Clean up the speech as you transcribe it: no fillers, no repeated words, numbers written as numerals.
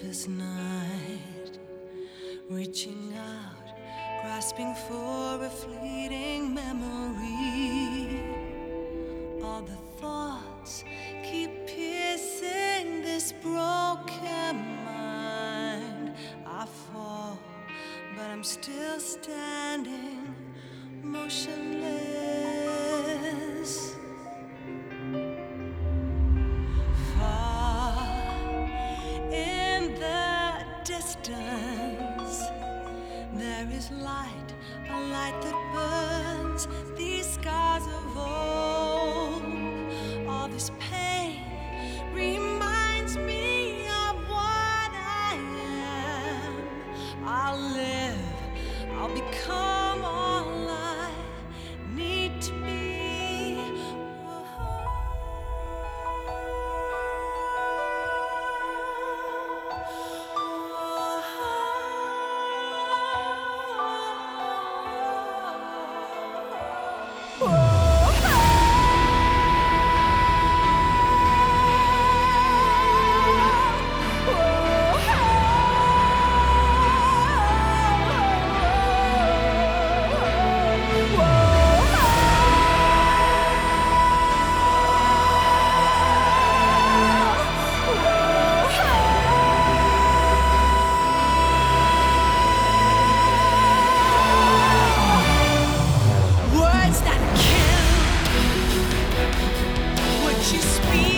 sleepless night, reaching out, grasping for a fleeting memory. All the thoughts keep piercing this broken mind. I fall, but I'm still standing, motionless. Distance, there is light, a light that burns these scars of old. All this pain reminds me of what I am. I'll live, I'll become all I need to be. Words that kill, what you speak.